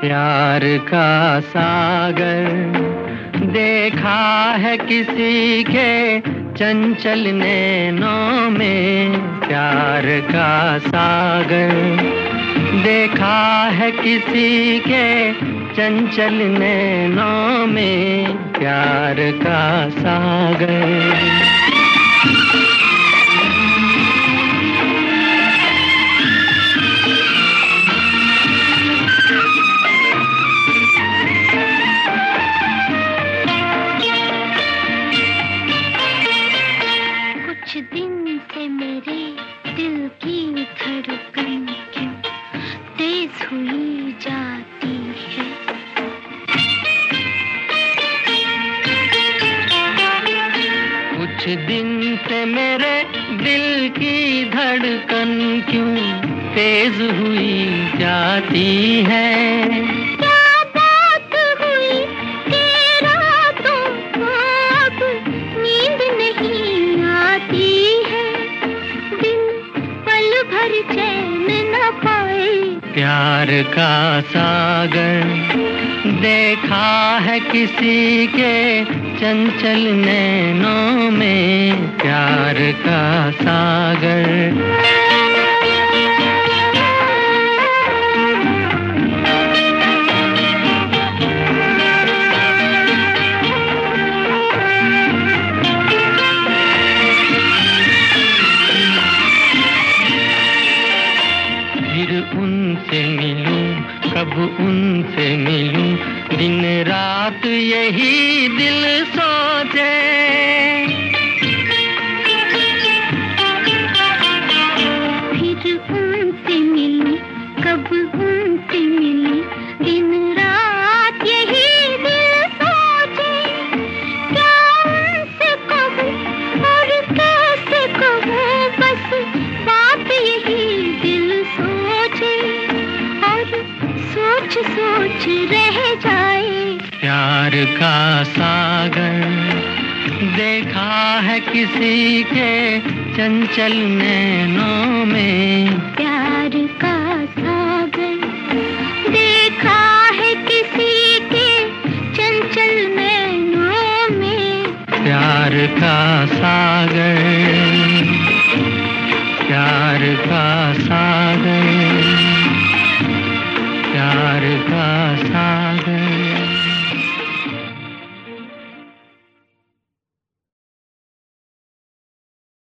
प्यार का सागर देखा है किसी के चंचल नैनों में। प्यार का सागर देखा है किसी के चंचल नैनों में। प्यार का सागर। कुछ दिन से मेरे दिल की धड़कन क्यों तेज हुई जाती है। कुछ दिन से मेरे दिल की धड़कन क्यों तेज हुई जाती है। क्या बात हुई तेरा अब नींद नहीं आती है। दिन पल भर चैन न पाए। प्यार का सागर देखा है किसी के चंचल नैनों में। प्यार का सागर। फिर उनसे मिलूं कब उनसे मिलूं दिन रात यही दिल सोचे। फिर उनसे मिलूं कब उनसे मिलूं दिन रात यही दिल सोचे। क्या उनसे कहूँ और कैसे कहूँ बस बात यही दिल सोचे और सोच सोच रह जाए। प्यार का सागर देखा है किसी के चंचल नैनों में। प्यार का सागर देखा है किसी के चंचल नैनों में। प्यार का सागर। प्यार का सागर। प्यार का सागर।